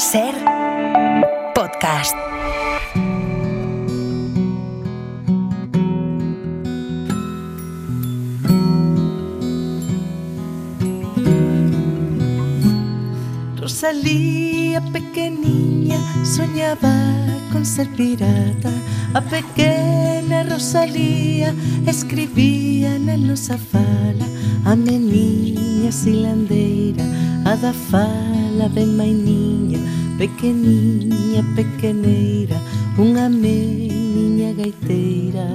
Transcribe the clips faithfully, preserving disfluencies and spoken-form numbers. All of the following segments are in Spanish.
Ser podcast. Rosalía, pequeniña, soñaba con ser pirata. A pequena Rosalía escribía na nosa fala. A meniña silandeira, a da fala ben mainiña. Pequeniña, pequeneira, unha meniña gaiteira.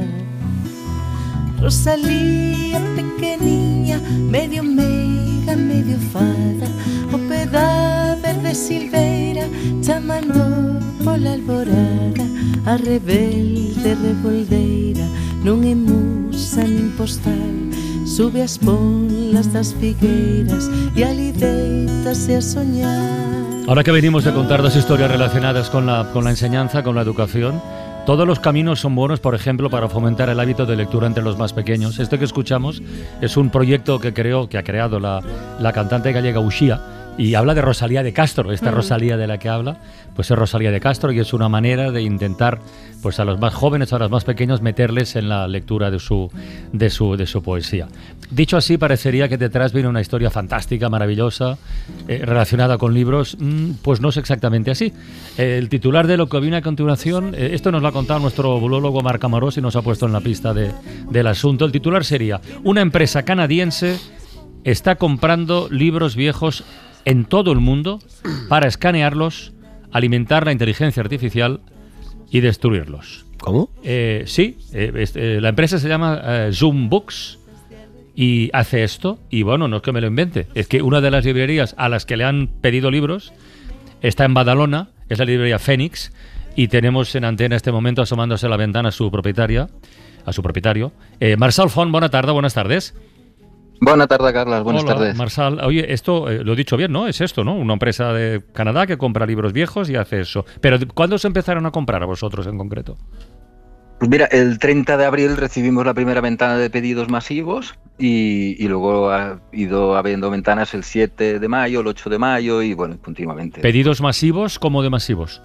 Rosalía, pequeniña, medio meiga, medio fada. O peda verde silveira, chamando pola alborada. A rebelde revoldeira, non é musa nin postal. Sube as ponlas das figueiras e ali deitase a soñar. Ahora que venimos de contar dos historias relacionadas con la, con la enseñanza, con la educación, todos los caminos son buenos, por ejemplo, para fomentar el hábito de lectura entre los más pequeños. Esto que escuchamos es un proyecto que creó, que ha creado la, la cantante gallega Uxía, y habla de Rosalía de Castro. Esta mm. Rosalía de la que habla, pues es Rosalía de Castro, y es una manera de intentar, pues a los más jóvenes, a los más pequeños, meterles en la lectura de su, de su, de su poesía. Dicho así, parecería que detrás viene una historia fantástica, maravillosa, eh, relacionada con libros. Mm, pues no es exactamente así. Eh, el titular de lo que viene a continuación, eh, esto nos lo ha contado nuestro bulólogo Marc Amarós y nos ha puesto en la pista de, del asunto. El titular sería: una empresa canadiense está comprando libros viejos en todo el mundo para escanearlos, alimentar la inteligencia artificial y destruirlos. ¿Cómo? Eh, sí, eh, este, la empresa se llama eh, Zoom Books y hace esto. Y bueno, no es que me lo invente, es que una de las librerías a las que le han pedido libros está en Badalona, es la librería Fénix, y tenemos en antena este momento, asomándose a la ventana, a su propietaria, a su propietario. Eh, Marçal Font, buena tarde, buenas tardes. Buenas tardes, Carlas. Buenas Hola, tardes. Marçal. Oye, esto eh, lo he dicho bien, ¿no? Es esto, ¿no? Una empresa de Canadá que compra libros viejos y hace eso. Pero ¿cuándo se empezaron a comprar a vosotros en concreto? Pues mira, el treinta de abril recibimos la primera ventana de pedidos masivos y, y luego ha ido habiendo ventanas el siete de mayo, el ocho de mayo y bueno, continuamente. ¿Pedidos masivos? ¿Cómo de masivos?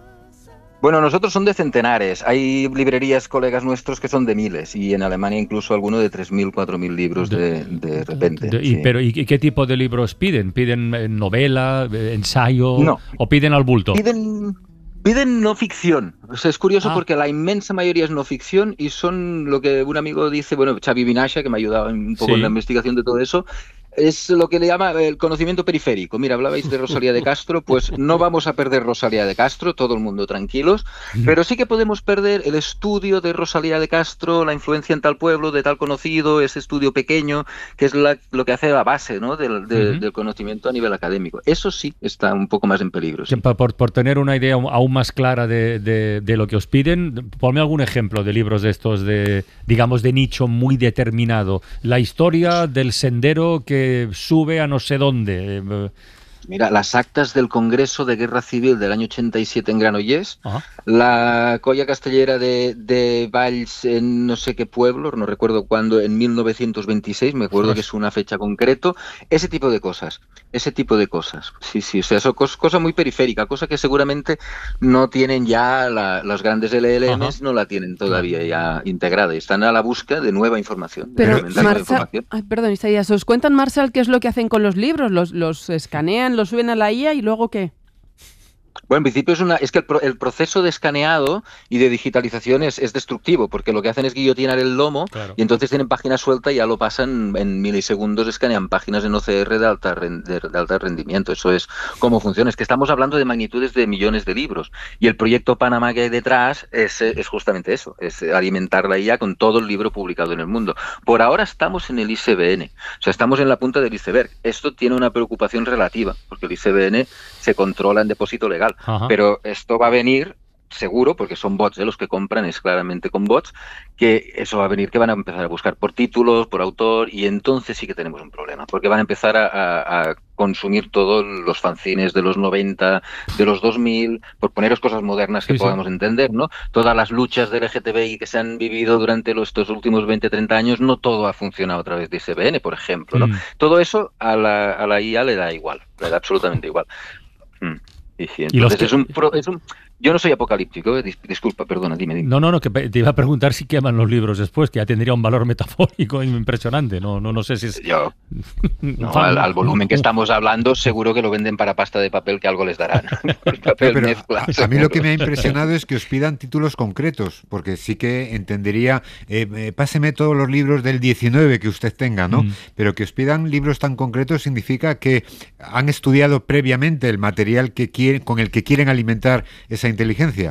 Bueno, nosotros son de centenares. Hay librerías, colegas nuestros, que son de miles y en Alemania incluso alguno de tres mil, cuatro mil libros de, de repente. De, y, sí. pero, ¿y qué tipo de libros piden? ¿Piden novela, ensayo no. o piden al bulto? Piden... Piden no ficción. O sea, es curioso ah. porque la inmensa mayoría es no ficción y son lo que un amigo dice, bueno, Xavi Vinasha, que me ha ayudado un poco sí. en la investigación de todo eso, es lo que le llama el conocimiento periférico. Mira, hablabais de Rosalía de Castro, pues no vamos a perder Rosalía de Castro, todo el mundo tranquilos, pero sí que podemos perder el estudio de Rosalía de Castro, la influencia en tal pueblo, de tal conocido, ese estudio pequeño, que es la, lo que hace la base, ¿no? del, de, uh-huh. del conocimiento a nivel académico. Eso sí está un poco más en peligro. Sí. Por, por tener una idea aún más clara de, de, de lo que os piden, ponme algún ejemplo de libros de estos, de digamos, de nicho muy determinado. La historia del sendero que sube a no sé dónde. Mira, las actas del Congreso de Guerra Civil del año ochenta y siete en Granollers, uh-huh. la colla castellera de, de Valls en no sé qué pueblo, no recuerdo cuándo, en mil novecientos veintiséis, me acuerdo uh-huh. que es una fecha concreto, ese tipo de cosas, ese tipo de cosas. Sí, sí, o sea, eso es cosa muy periférica, cosa que seguramente no tienen ya la, los grandes L L Ms, uh-huh. no la tienen todavía ya integrada, y están a la búsqueda de nueva información. Pero, de Marçal, información. Ay, perdón, Isaías, ¿os cuentan, Marçal, qué es lo que hacen con los libros? ¿Los, los escanean, los suben a la I A y luego qué? Bueno, en principio es una es que el, pro, el proceso de escaneado y de digitalización es, es destructivo, porque lo que hacen es guillotinar el lomo claro. y entonces tienen página suelta y ya lo pasan en milisegundos, escanean páginas en O C R de alta, de, de alta rendimiento. Eso es cómo funciona. Es que estamos hablando de magnitudes de millones de libros y el proyecto Panamá que hay detrás es, es justamente eso, es alimentar la I A con todo el libro publicado en el mundo. Por ahora estamos en el I C B N, o sea, estamos en la punta del iceberg. Esto tiene una preocupación relativa, porque el I C B N se controla en depósito legal. Ajá. Pero esto va a venir seguro, porque son bots, ¿eh? Los que compran es claramente con bots, que eso va a venir, que van a empezar a buscar por títulos, por autor, y entonces sí que tenemos un problema, porque van a empezar a, a, a consumir todos los fanzines de los noventa, de los dos mil, por poneros cosas modernas que sí, podamos sí. entender, ¿no? Todas las luchas del L G T B I que se han vivido durante los, estos últimos veinte, treinta años, no todo ha funcionado a través de I C B N, por ejemplo, ¿no? Mm. Todo eso a la, a la I A le da igual, le da absolutamente igual. Mm. Sí, sí. Entonces, que... es un, pro, es un Yo no soy apocalíptico, eh, dis, disculpa, perdona, dime, dime. No, no, no, que te iba a preguntar si queman los libros después, que ya tendría un valor metafórico impresionante. No, no, no sé si es... Yo, no, al, al volumen que estamos hablando, seguro que lo venden para pasta de papel, que algo les darán. El papel Pero mezcla, a, a mí lo que me ha impresionado es que os pidan títulos concretos, porque sí que entendería, eh, eh, páseme todos los libros del diecinueve que usted tenga, ¿no? Mm. Pero que os pidan libros tan concretos significa que han estudiado previamente el material que quieren, con el que quieren alimentar esa inteligencia.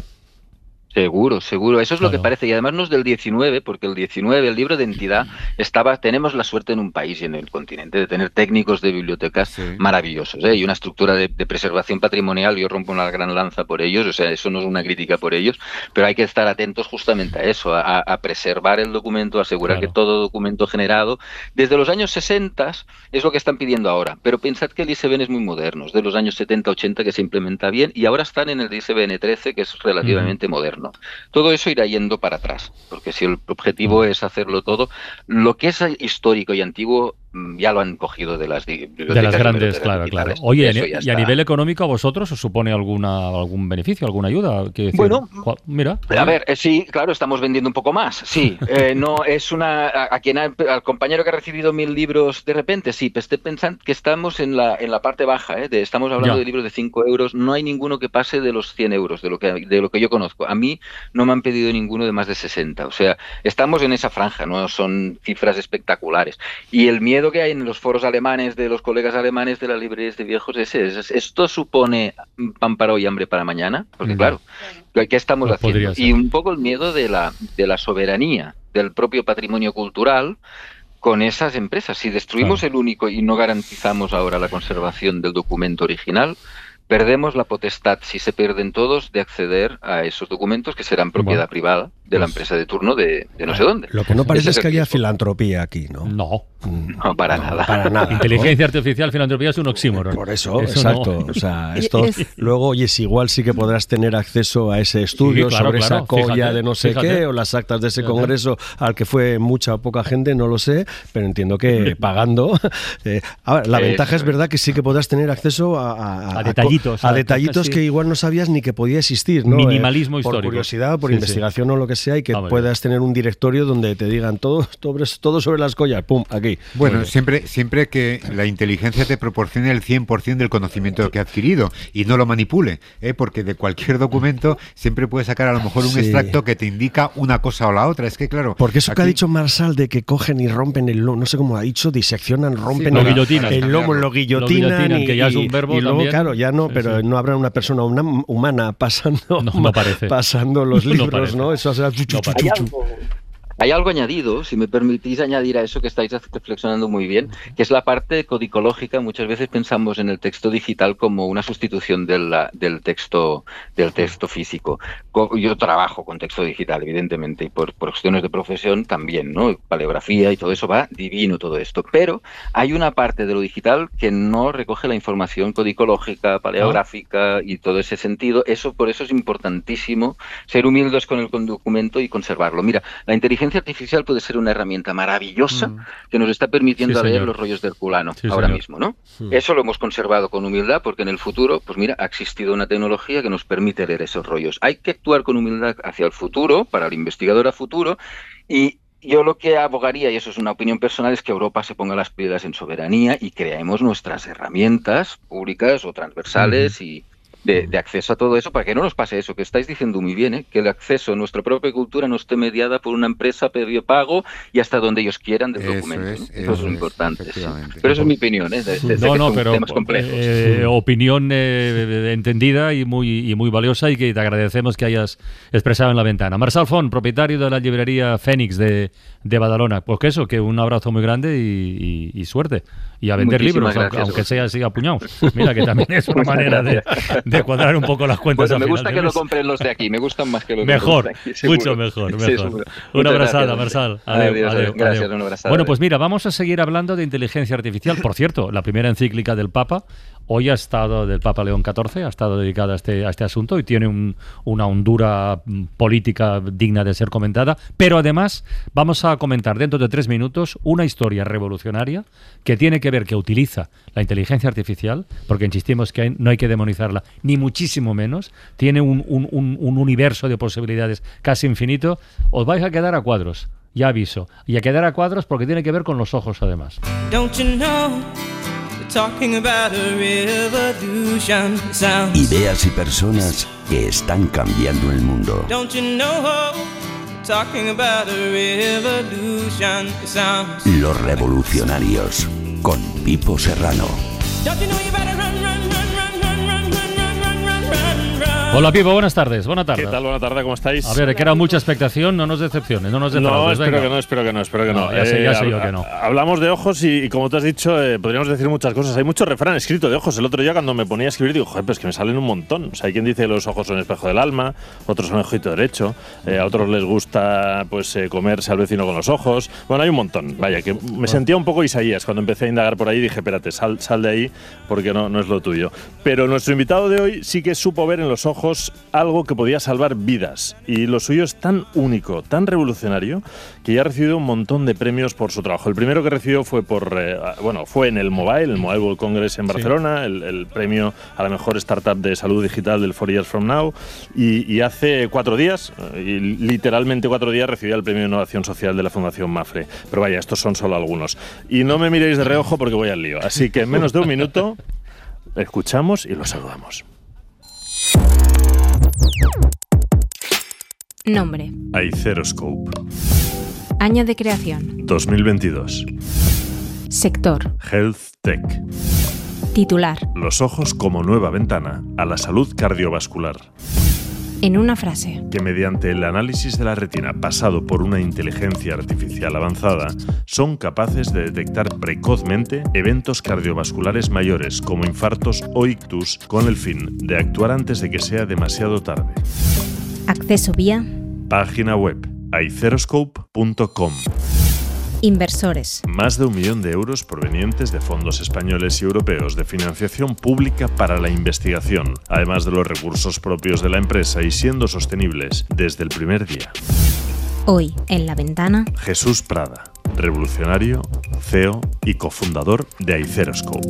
Seguro, seguro. Eso es claro. Lo que parece. Y además no es del diecinueve, porque el diecinueve, el libro de entidad, estaba, tenemos la suerte en un país y en el continente de tener técnicos de bibliotecas sí. maravillosos, ¿eh? Y una estructura de, de preservación patrimonial. Yo rompo una gran lanza por ellos, o sea, eso no es una crítica por ellos, pero hay que estar atentos justamente a eso, a, a preservar el documento, a asegurar claro. que todo documento generado desde los años sesenta es lo que están pidiendo ahora. Pero pensad que el I S B N es muy moderno, es de los años setenta, ochenta que se implementa bien, y ahora están en el I S B N trece, que es relativamente mm. moderno. Todo eso irá yendo para atrás, porque si el objetivo es hacerlo todo, lo que es histórico y antiguo ya lo han cogido de las bibliotecas. De las grandes, claro, claro. Oye, y está. A nivel económico, ¿a vosotros os supone alguna algún beneficio, alguna ayuda? ¿Qué decir? Bueno, mira. A ver, eh, sí, claro, estamos vendiendo un poco más, sí. Eh, no es una a, a quien ha, al compañero que ha recibido mil libros de repente, sí, pues esté pensando que estamos en la en la parte baja, ¿eh? De, estamos hablando ya. de libros de cinco euros, no hay ninguno que pase de los cien euros, de lo que de lo que yo conozco. A mí no me han pedido ninguno de más de sesenta, o sea, estamos en esa franja, no son cifras espectaculares. Y el miedo que hay en los foros alemanes de los colegas alemanes de las librerías de viejos es, es ¿esto supone pan para hoy, hambre para mañana? Porque mm. claro, ¿qué estamos no haciendo? Y un poco el miedo de la, de la soberanía del propio patrimonio cultural con esas empresas. Si destruimos claro. el único y no garantizamos ahora la conservación del documento original, perdemos la potestad, si se pierden todos, de acceder a esos documentos que serán propiedad bueno, privada de pues, la empresa de turno de, de no sé dónde. Lo que no parece es, es que haya filantropía aquí, ¿no? No. No, para no, nada. Para nada. Inteligencia ¿no? artificial, filantropía es un oxímoron. Por eso, eso exacto. No. O sea, esto es... luego, oye, si igual sí que podrás tener acceso a ese estudio sí, claro, sobre claro. esa colla fíjate, de no sé fíjate. qué, o las actas de ese fíjate. congreso al que fue mucha o poca gente, no lo sé, pero entiendo que pagando. Eh, a ver, la eh, ventaja es verdad que sí que podrás tener acceso a, a, a detallitos. A, a detallitos que igual no sabías ni que podía existir, ¿no? Minimalismo eh, histórico. Por curiosidad, por sí, investigación sí. o lo que sea, y que ah, puedas tener un directorio donde te digan todo, todo, todo sobre las collas, pum, aquí. Bueno, siempre Siempre que la inteligencia te proporcione el cien por ciento del conocimiento que ha adquirido y no lo manipule, ¿eh? Porque de cualquier documento siempre puedes sacar a lo mejor un sí. extracto que te indica una cosa o la otra. Es que claro... Porque eso aquí... que ha dicho Marsal de que cogen y rompen el lomo, no sé cómo ha dicho, diseccionan, rompen sí, el, guillotinan, el lomo, lo guillotinan, lo guillotinan y, que ya es un verbo y luego, también. claro, ya no, pero sí. no habrá una persona una humana pasando, no, no parece. pasando los libros, ¿no? ¿no? Eso será... No Hay algo añadido, si me permitís añadir a eso que estáis reflexionando muy bien, que es la parte codicológica. Muchas veces pensamos en el texto digital como una sustitución de la, del texto del texto físico. Yo trabajo con texto digital, evidentemente, y por, por cuestiones de profesión también, ¿no? Paleografía y todo eso va divino todo esto. Pero hay una parte de lo digital que no recoge la información codicológica, paleográfica y todo ese sentido. Eso, por eso es importantísimo ser humildes con el documento y conservarlo. Mira, la inteligencia La inteligencia artificial puede ser una herramienta maravillosa mm. que nos está permitiendo sí, leer los rollos del Culano sí, ahora señor. mismo, ¿no? Mm. Eso lo hemos conservado con humildad porque en el futuro, pues mira, ha existido una tecnología que nos permite leer esos rollos. Hay que actuar con humildad hacia el futuro, para el investigador a futuro, y yo lo que abogaría, y eso es una opinión personal, es que Europa se ponga las pilas en soberanía y creemos nuestras herramientas públicas o transversales mm. y De, de acceso a todo eso, para que no nos pase eso que estáis diciendo muy bien, ¿eh? Que el acceso a nuestra propia cultura no esté mediada por una empresa previo pago y hasta donde ellos quieran del eso documento. Es, ¿no? Eso, eso es lo es, importante. Sí. Pero eso es mi opinión, ¿eh? De, de, no, de no, son pero temas complejos. Eh, sí. Opinión eh, entendida y muy, y muy valiosa y que te agradecemos que hayas expresado en la ventana. Marsal Font, propietario de la librería Fénix de, de Badalona. Pues que eso, que un abrazo muy grande y, y, y suerte. Y a vender Muchísimas libros, gracias, aunque sea así a puñados. Mira, que también es una manera de, de cuadrar un poco las cuentas. Bueno, me gusta que lo compren los de aquí, me gustan más que los mejor, de aquí. Mejor, mucho mejor, mejor. Sí, una abrazada, Marsal. Adiós, adiós, adiós. Gracias, una abrazada. Bueno, pues mira, vamos a seguir hablando de inteligencia artificial. Por cierto, la primera encíclica del Papa Hoy ha estado del Papa León catorce, ha estado dedicada a este, a este asunto y tiene un, una hondura política digna de ser comentada. Pero además vamos a comentar dentro de tres minutos una historia revolucionaria que tiene que ver, que utiliza la inteligencia artificial, porque insistimos que hay, no hay que demonizarla, ni muchísimo menos. Tiene un, un, un, un universo de posibilidades casi infinito. Os vais a quedar a cuadros, ya aviso. Y a quedar a cuadros porque tiene que ver con los ojos además. Don't you know? Talking about a revolution sounds. Ideas y personas que están cambiando el mundo. Don't you know? Talking about a revolution sounds. Los revolucionarios con Pipo Serrano. Don't you know you better run, run, run, run, run, run, run, run, run, run, run. Hola Pipo, buenas tardes, buenas tardes. ¿Qué tal? Buenas tardes, ¿cómo estáis? A ver, que era mucha expectación, no nos decepciones, no nos defraudes. No, espero venga. que no, espero que no, espero que no. no ya sé, ya sé eh, yo que no. Hablamos de ojos y, y como tú has dicho, eh, podríamos decir muchas cosas. Hay mucho refrán escrito de ojos. El otro día cuando me ponía a escribir digo, joder, pues que me salen un montón. O sea, hay quien dice que los ojos son el espejo del alma, otros son el ojito derecho, eh, a otros les gusta pues eh, comerse al vecino con los ojos. Bueno, hay un montón. Vaya, que me sentía un poco Isaías cuando empecé a indagar por ahí. Dije, espérate, sal, sal de ahí porque no, no es lo tuyo. Pero nuestro invitado de hoy sí que supo ver en los ojos algo que podía salvar vidas, y lo suyo es tan único, tan revolucionario, que ya ha recibido un montón de premios por su trabajo. El primero que recibió fue por eh, bueno, fue en el Mobile, el Mobile World Congress en Barcelona, sí. el, el premio a la mejor startup de salud digital del Four Years From Now, y, y hace cuatro días, y literalmente cuatro días, recibió el premio de innovación social de la Fundación Mafre. Pero vaya, estos son solo algunos. Y no me miréis de reojo porque voy al lío. Así que en menos de un minuto escuchamos y lo saludamos. Nombre: Aiceroscope. Año de creación: dos mil veintidós. Sector: Health Tech. Titular: Los ojos como nueva ventana a la salud cardiovascular. En una frase: que mediante el análisis de la retina pasado por una inteligencia artificial avanzada son capaces de detectar precozmente eventos cardiovasculares mayores como infartos o ictus con el fin de actuar antes de que sea demasiado tarde. Acceso vía página web aiceroscope punto com. Inversores: más de un millón de euros provenientes de fondos españoles y europeos de financiación pública para la investigación, además de los recursos propios de la empresa y siendo sostenibles desde el primer día. Hoy en La Ventana, Jesús Prada, revolucionario, C E O y cofundador de Aiceroscope.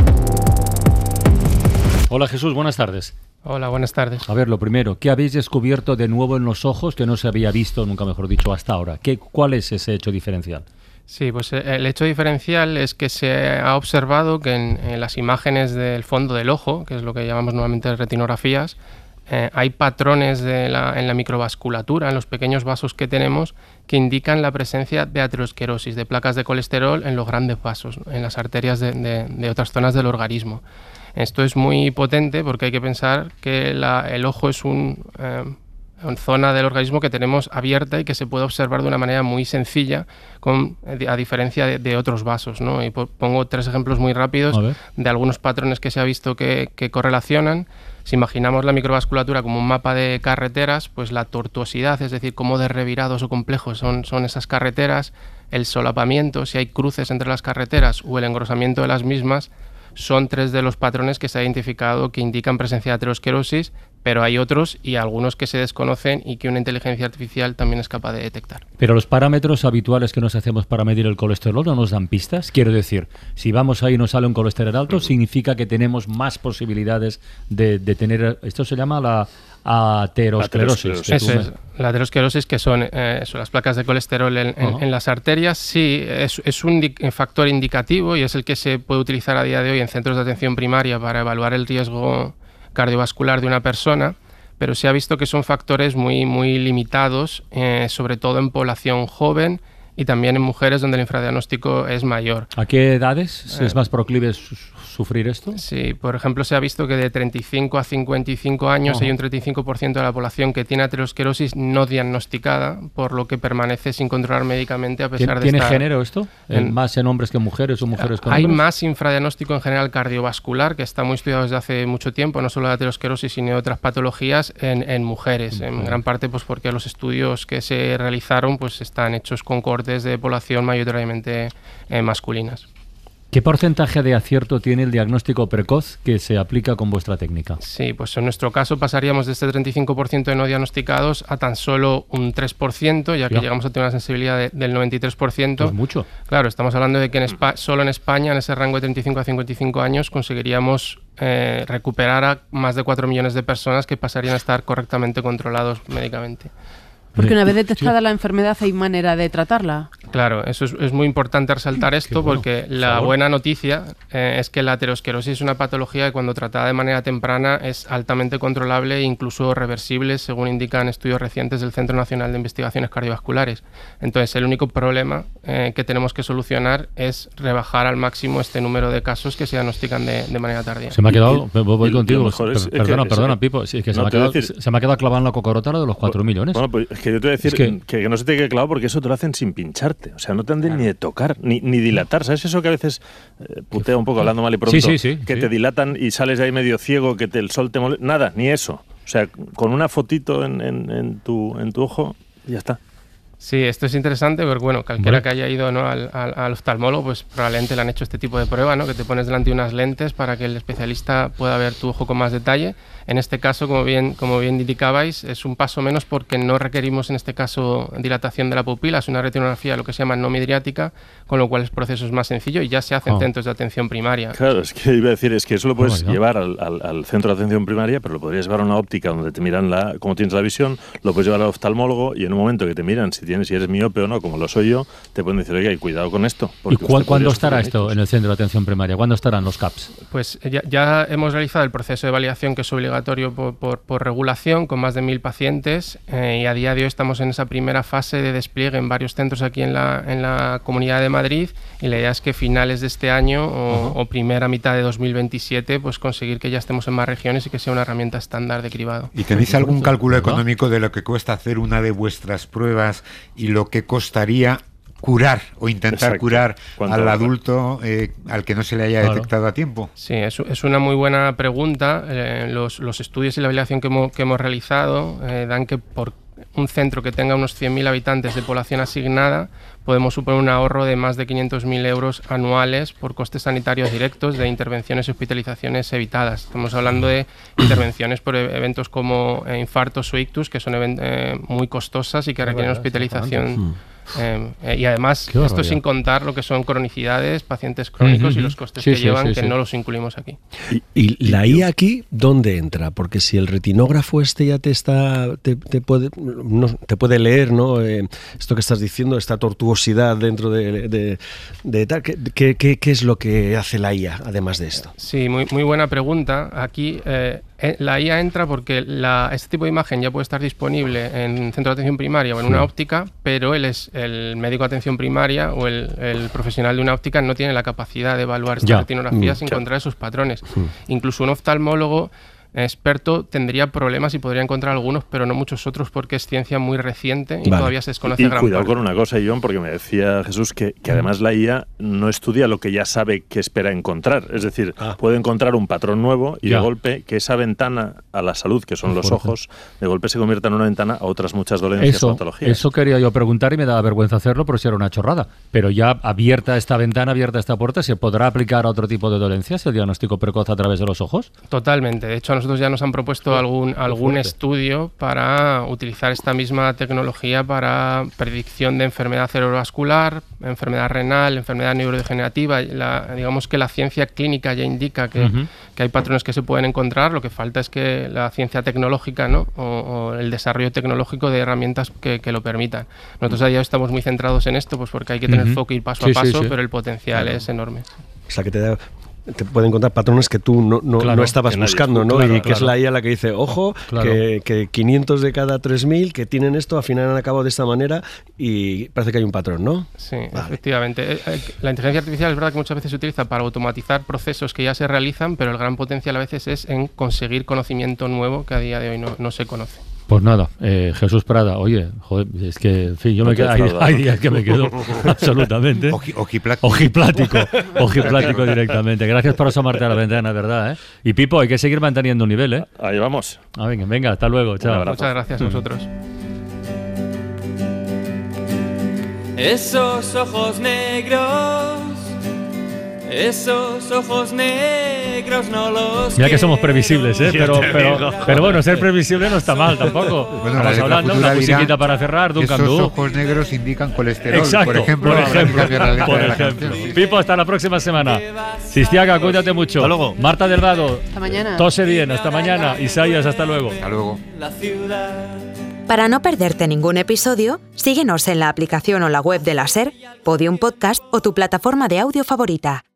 Hola Jesús, buenas tardes. Hola, buenas tardes. A ver, lo primero, ¿qué habéis descubierto de nuevo en los ojos que no se había visto, nunca mejor dicho, hasta ahora? ¿Qué, ¿Cuál es ese hecho diferencial? Sí, pues el hecho diferencial es que se ha observado que en, en las imágenes del fondo del ojo, que es lo que llamamos normalmente retinografías, eh, hay patrones de la, en la microvasculatura, en los pequeños vasos que tenemos, que indican la presencia de aterosclerosis, de placas de colesterol en los grandes vasos, en las arterias de, de, de otras zonas del organismo. Esto es muy potente porque hay que pensar que la, el ojo es un, eh, una zona del organismo que tenemos abierta y que se puede observar de una manera muy sencilla, con, a diferencia de, de otros vasos, ¿no? Y pongo tres ejemplos muy rápidos de algunos patrones que se ha visto que, que correlacionan. Si imaginamos la microvasculatura como un mapa de carreteras, pues la tortuosidad, es decir, cómo de revirados o complejos son, son esas carreteras, el solapamiento, si hay cruces entre las carreteras o el engrosamiento de las mismas, son tres de los patrones que se ha identificado que indican presencia de aterosclerosis, pero hay otros y algunos que se desconocen y que una inteligencia artificial también es capaz de detectar. Pero los parámetros habituales que nos hacemos para medir el colesterol no nos dan pistas. Quiero decir, si vamos ahí y nos sale un colesterol alto, significa que tenemos más posibilidades de, de tener... Esto se llama la aterosclerosis. Eso es, la aterosclerosis, que son, eh, son las placas de colesterol en, en, uh-huh. en las arterias. Sí, es, es un di- factor indicativo y es el que se puede utilizar a día de hoy en centros de atención primaria para evaluar el riesgo cardiovascular de una persona, pero se ha visto que son factores muy, muy limitados, eh, sobre todo en población joven y también en mujeres donde el infradiagnóstico es mayor. ¿A qué edades eh, es más proclive sufrir esto? Sí, por ejemplo, se ha visto que de treinta y cinco a cincuenta y cinco años uh-huh. hay un treinta y cinco por ciento de la población que tiene aterosclerosis no diagnosticada, por lo que permanece sin controlar médicamente a pesar de ¿Tiene estar... ¿Tiene género esto? En, ¿Más en hombres que en mujeres o mujeres con Hay hombres? más infradiagnóstico en general cardiovascular, que está muy estudiado desde hace mucho tiempo, no solo de aterosclerosis, sino de otras patologías en, en mujeres, uh-huh. en gran parte pues porque los estudios que se realizaron pues están hechos con cohortes de población mayoritariamente eh, masculinas. ¿Qué porcentaje de acierto tiene el diagnóstico precoz que se aplica con vuestra técnica? Sí, pues en nuestro caso pasaríamos de este treinta y cinco por ciento de no diagnosticados a tan solo un tres por ciento, ya que ya. llegamos a tener una sensibilidad de, del noventa y tres por ciento. Es mucho. Claro, estamos hablando de que en Espa- solo en España, en ese rango de treinta y cinco a cincuenta y cinco años, conseguiríamos eh, recuperar a más de cuatro millones de personas que pasarían a estar correctamente controlados médicamente. Porque una vez detectada la enfermedad, ¿hay manera de tratarla? Claro, eso es, es muy importante resaltar esto, bueno, porque la favor. buena noticia eh, es que la aterosclerosis es una patología que cuando tratada de manera temprana es altamente controlable e incluso reversible, según indican estudios recientes del Centro Nacional de Investigaciones Cardiovasculares. Entonces, el único problema eh, que tenemos que solucionar es rebajar al máximo este número de casos que se diagnostican de, de manera tardía. Se me ha quedado, voy y, contigo, es, perdona, es perdona, que, perdona, Pipo, sí, es que no, se, me ha quedado, decir, se me ha quedado clavado en la cocorota lo de los cuatro millones. Bueno, pues es que yo te voy a decir que, que no se te quede claro porque eso te lo hacen sin pincharte. O sea, no te han de claro. ni de tocar, ni, ni dilatar. ¿Sabes eso que a veces eh, putea un poco hablando mal y pronto? Sí, sí, sí. Que sí. te dilatan y sales de ahí medio ciego, que te, el sol te molesta. Nada, ni eso. O sea, con una fotito en, en, en, tu, en tu ojo, ya está. Sí, esto es interesante porque, bueno, cualquiera bueno. que haya ido ¿no? al, al, al oftalmólogo, pues probablemente le han hecho este tipo de prueba, ¿no? Que te pones delante de unas lentes para que el especialista pueda ver tu ojo con más detalle. En este caso, como bien, como bien indicabais, es un paso menos porque no requerimos en este caso dilatación de la pupila, es una retinografía, lo que se llama no midriática, con lo cual el proceso es más sencillo y ya se hace en oh. centros de atención primaria. Claro, es que iba a decir, es que eso lo puedes oh, llevar al, al, al centro de atención primaria, pero lo podrías llevar a una óptica donde te miran la, cómo tienes la visión, lo puedes llevar al oftalmólogo y en un momento que te miran si tienes si eres miope o no, como lo soy yo, te pueden decir, oiga, y cuidado con esto. ¿Y cu cuándo estará esto en el centro de atención primaria? ¿Cuándo estarán los C A Ps? Pues ya, ya hemos realizado el proceso de validación que es obligatorio por, por, por regulación con más de mil pacientes eh, y a día de hoy estamos en esa primera fase de despliegue en varios centros aquí en la, en la Comunidad de Madrid y la idea es que finales de este año o, uh-huh. o primera mitad de dos mil veintisiete pues conseguir que ya estemos en más regiones y que sea una herramienta estándar de cribado. ¿Y tenéis algún cálculo económico de lo que cuesta hacer una de vuestras pruebas y lo que costaría curar o intentar Exacto. curar al adulto eh, al que no se le haya claro. detectado a tiempo? Sí, es, es una muy buena pregunta. Eh, los, los estudios y la validación que hemos, que hemos realizado eh, dan que por un centro que tenga unos cien mil habitantes de población asignada podemos suponer un ahorro de más de quinientos mil euros anuales por costes sanitarios directos de intervenciones y hospitalizaciones evitadas. Estamos hablando de intervenciones por eventos como eh, infartos o ictus, que son eh, muy costosas y que requieren hospitalización. Eh, eh, y además, esto sin contar lo que son cronicidades, pacientes crónicos uh-huh. y los costes sí, que sí, llevan, sí, que sí. no los incluimos aquí. ¿Y, y la I A aquí dónde entra? Porque si el retinógrafo este ya te está te, te, puede, no, te puede leer, ¿no? Eh, esto que estás diciendo, esta tortuosidad dentro de, de, de tal, ¿qué, qué, qué, ¿qué es lo que hace la I A además de esto? Sí, muy, muy buena pregunta. Aquí eh, la I A entra porque la, este tipo de imagen ya puede estar disponible en centro de atención primaria o en sí. una óptica, pero él es el médico de atención primaria o el, el profesional de una óptica no tiene la capacidad de evaluar esta retinografía mm, sin encontrar esos patrones. Mm. Incluso un oftalmólogo experto tendría problemas y podría encontrar algunos, pero no muchos otros porque es ciencia muy reciente y vale. todavía se desconoce y, y gran cuidado parte. Con una cosa, Iván, porque me decía Jesús que, que además la I A no estudia lo que ya sabe que espera encontrar. Es decir, ah. puede encontrar un patrón nuevo y ya. de golpe que esa ventana a la salud, que son muy los fuerte. ojos, de golpe se convierta en una ventana a otras muchas dolencias eso, o patologías. Eso quería yo preguntar y me daba vergüenza hacerlo por si era una chorrada. Pero ya abierta esta ventana, abierta esta puerta, ¿se podrá aplicar a otro tipo de dolencias el diagnóstico precoz a través de los ojos? Totalmente. De hecho, a nosotros ya nos han propuesto algún, algún estudio para utilizar esta misma tecnología para predicción de enfermedad cerebrovascular, enfermedad renal, enfermedad neurodegenerativa. La, digamos que la ciencia clínica ya indica que, uh-huh. que hay patrones que se pueden encontrar, lo que falta es que la ciencia tecnológica, ¿no? o, o el desarrollo tecnológico de herramientas que, que lo permitan. Nosotros a día estamos muy centrados en esto, pues porque hay que tener uh-huh. foco y ir paso sí, a paso, sí, sí. pero el potencial claro. es enorme. O sea, que te da... te pueden encontrar patrones que tú no, no, claro, no estabas buscando, ¿no? Claro, y que claro. es la I A la que dice, ojo, claro. que, que quinientos de cada tres mil que tienen esto, al final han acabado de esta manera y parece que hay un patrón, ¿no? Sí, vale. efectivamente. La inteligencia artificial es verdad que muchas veces se utiliza para automatizar procesos que ya se realizan, pero el gran potencial a veces es en conseguir conocimiento nuevo que a día de hoy no, no se conoce. Pues nada, eh, Jesús Prada, oye, joder, es que, en fin, yo no me quedo, hay, hay días que me quedo absolutamente Oji, ojiplático. Ojiplático, ojiplático directamente. Gracias por asomarte a la ventana, ¿verdad? ¿eh? Y Pipo, hay que seguir manteniendo un nivel, ¿eh? Ahí vamos. Ah, venga, venga, hasta luego, chao. Muchas gracias a vosotros. Esos ojos negros, Esos ojos negros no los Mira que somos previsibles, ¿eh? Pero, pero, pero bueno, ser previsible no está mal tampoco. Bueno, Estamos hablando, una musiquita para cerrar, Duncan Du. Esos ojos negros indican colesterol, Exacto, por ejemplo. por ejemplo, la por de la ejemplo. canción. Pipo, hasta la próxima semana. Sistiaga, cuídate mucho. Hasta luego. Marta Delgado. Hasta mañana. Tose bien, hasta mañana. Isaías, hasta luego. Hasta luego. Para no perderte ningún episodio, síguenos en la aplicación o la web de la SER, Podium Podcast o tu plataforma de audio favorita.